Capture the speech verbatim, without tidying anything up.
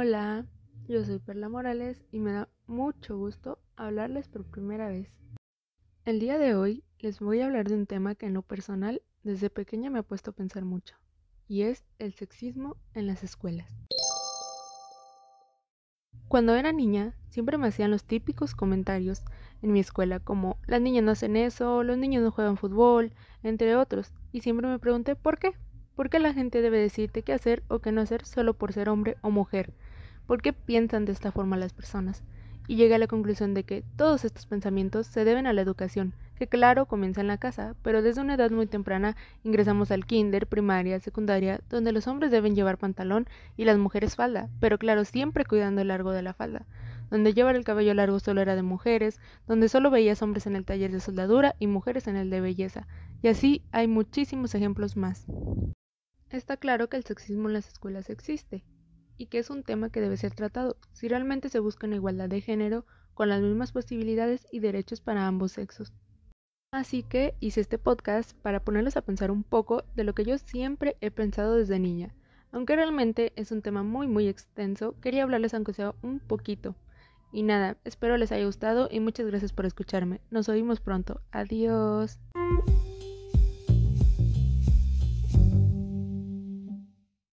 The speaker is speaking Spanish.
Hola, yo soy Perla Morales y me da mucho gusto hablarles por primera vez. El día de hoy les voy a hablar de un tema que en lo personal desde pequeña me ha puesto a pensar mucho, y es el sexismo en las escuelas. Cuando era niña, siempre me hacían los típicos comentarios en mi escuela como las niñas no hacen eso, los niños no juegan fútbol, entre otros, y siempre me pregunté ¿por qué? ¿Por qué la gente debe decirte qué hacer o qué no hacer solo por ser hombre o mujer? ¿Por qué piensan de esta forma las personas? Y llegué a la conclusión de que todos estos pensamientos se deben a la educación, que claro comienza en la casa, pero desde una edad muy temprana ingresamos al kinder, primaria, secundaria, donde los hombres deben llevar pantalón y las mujeres falda, pero claro, siempre cuidando el largo de la falda, donde llevar el cabello largo solo era de mujeres, donde solo veías hombres en el taller de soldadura y mujeres en el de belleza, y así hay muchísimos ejemplos más. Está claro que el sexismo en las escuelas existe, y que es un tema que debe ser tratado si realmente se busca una igualdad de género con las mismas posibilidades y derechos para ambos sexos. Así que hice este podcast para ponerlos a pensar un poco de lo que yo siempre he pensado desde niña. Aunque realmente es un tema muy muy extenso, quería hablarles aunque sea un poquito. Y nada, espero les haya gustado y muchas gracias por escucharme. Nos oímos pronto. Adiós.